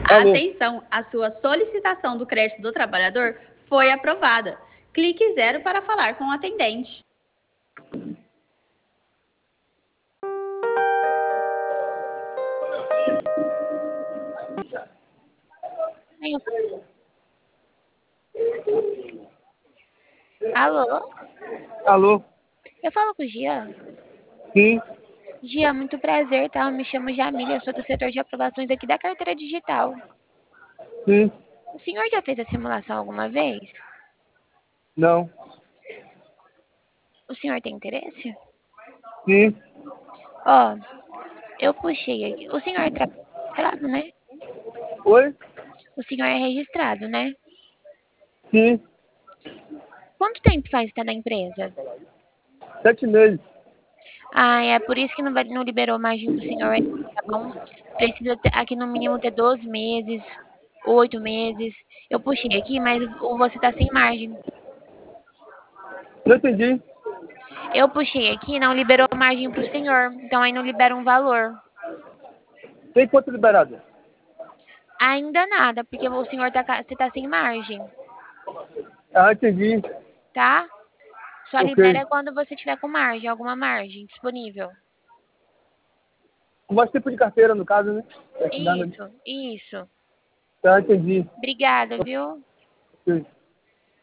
Alô? Atenção, a sua solicitação do crédito do trabalhador foi aprovada. Clique 0 para falar com o atendente. Alô? Alô? Eu falo com o Gia. Sim, Gia, muito prazer, tá? Eu me chamo Jamília, sou do setor de aprovações aqui da carteira digital. sim, O senhor já fez a simulação alguma vez? não, O senhor tem interesse? sim. Ó, eu puxei aqui. O senhor é registrado, né? Oi? O senhor é registrado, né? Sim, Quanto tempo faz que tá na empresa? 7 meses. Ah, é por isso que não liberou margem pro senhor, tá bom? Precisa ter, aqui no mínimo ter 12 meses, 8 meses. Eu puxei aqui, mas você tá sem margem. Não entendi. Eu puxei aqui e não liberou margem pro senhor. Então aí não libera um valor. Tem quanto liberado? Ainda nada, porque o senhor você tá sem margem, Ah, entendi. tá? Só Ok. libera quando você tiver com margem, alguma margem disponível. Com mais tempo de carteira, no caso, né? É, Isso, isso. tá, entendi. Obrigada, viu? Ok.